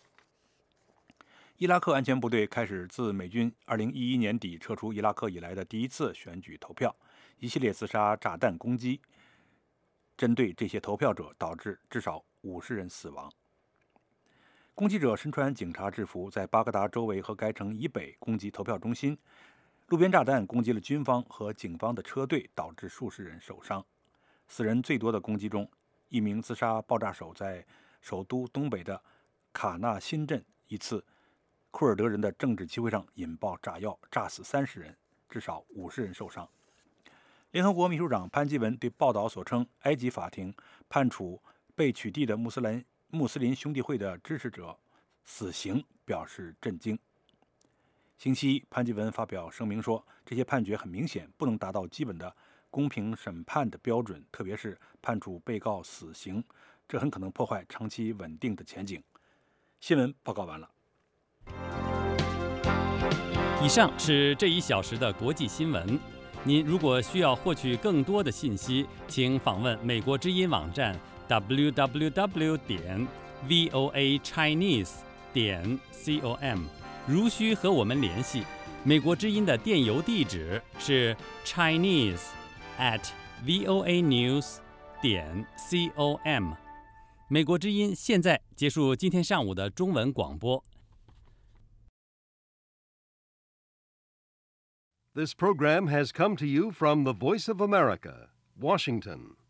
伊拉克安全部队开始自美军2011年底撤出伊拉克以来的第一次选举投票，一系列自杀炸弹攻击针对这些投票者，导致至少50人死亡。攻击者身穿警察制服，在巴格达周围和该城以北攻击投票中心。路边炸弹攻击了军方和警方的车队，导致数十人受伤。死人最多的攻击中，一名自杀爆炸手在首都东北的卡纳辛镇一次库尔德人的政治集会上引爆炸药，炸死30人，至少50人受伤。联合国秘书长潘基文对报道所称埃及法庭判处被取缔的穆斯林兄弟会的支持者死刑表示震惊。星期一，潘基文发表声明说，这些判决很明显不能达到基本的公平审判的标准，特别是判处被告死刑，这很可能破坏长期稳定的前景。新闻报告完了。
以上是这1小时的国际新闻。您如果需要获取更多的信息，请访问美国之音网站 www.voachinese.com。如需和我们联系， 美国之音的电邮地址是 chinese@voanews.com。美国之音现在结束今天上午的中文广播。
This program has come to you from the Voice of America, Washington.